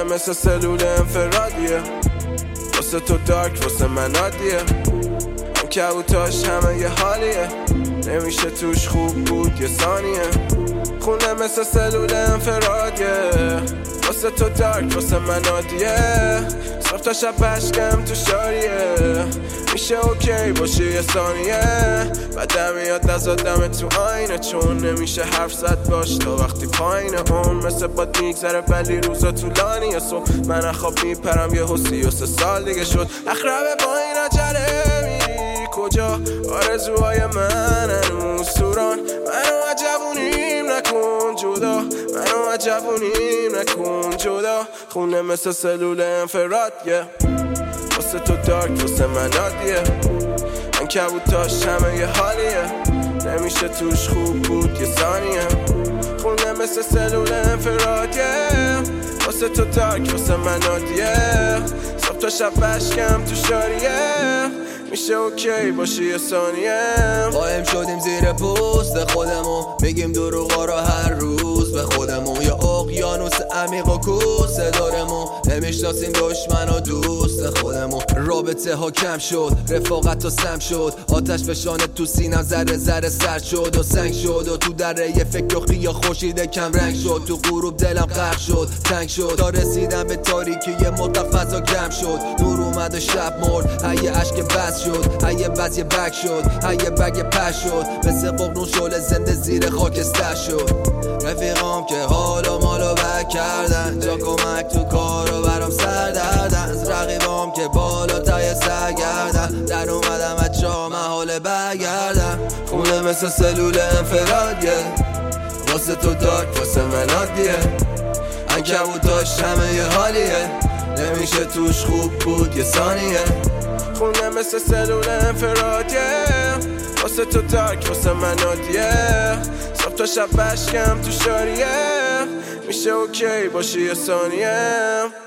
مثل سلول انفرادیه، واسه تو دارک واسه من عادیه. این کبوتاش همه یه حالیه، نمیشه توش خوب بود یه ثانیه. خونه مثل سلول انفرادیه، واسه تو دارک واسه من عادیه. صبح تا شب بشکم تو شاریه، میشه اوکی باشی یه ثانیه. بعدم میاد نزادم تو آینه، چون نمیشه حرف زد باش تا وقتی پایینه. اون مثل باد میگذره ولی روزا طولانیه. صبح من خواب میپرم یه 33 سال دیگه شد. اخربه با این عجله میری کجا؟ آرزوهای من هنوز سوران. منو عجبونیم نکن جدا، منو عجبونیم نکن جدا. خونه مثل سلول انفرادیه، واسه تو دارک واسه من عادیه. من کبوتاش همه یه حالیه، نمیشه توش خوب بود یه ثانیه. خونه مثل سلول انفرادیه، واسه تو دارک واسه من عادیه. صبح تا شب بشکم تو شاریه، میشه اوکی باشی یه ثانیه. قایم شدیم زیر پوست خودمون، میگیم دروغا رو هر روز به خودمون. یا اقیانوس عمیق و کوسه دارمون، نمیشناسیم دشمن و دوست خودمون. رابطه ها کم شد، رفاقت ها سم شد. آتش فشانه تو سینم ذره ذره سرد شد و سنگ شد. و تو دره یه فکر و خیال خورشید کم رنگ شد. تو غروب دلم غرق شد، تنگ شد تا رسیدم به تاریکی مطلق. فضا کم شد، نور اومد و شب مرد. هی اشک بس شد، هی بز یه بگ شد، هی بگ پش شد. مثل ققنون شعله زنده زیر خاکستر شد. رفیقام که حالا مالو بک کردن، جا کمک تو کارو برام سر دردن. از رقیبام که بالا تای سرگردن، در اومدم از جا محاله برگردن. خونه مثل سلول انفرادیه، واسه تو دارک واسه من عادیه. عنکبوتاش همه یه حالیه، نمیشه توش خوب بود یه ثانیه. خونه مثل سلول انفرادیه، واسه تو دارک واسه من عادیه. صبح تا شب بشکم تو شاریه، میشه اوکی باشی یه ثانیه.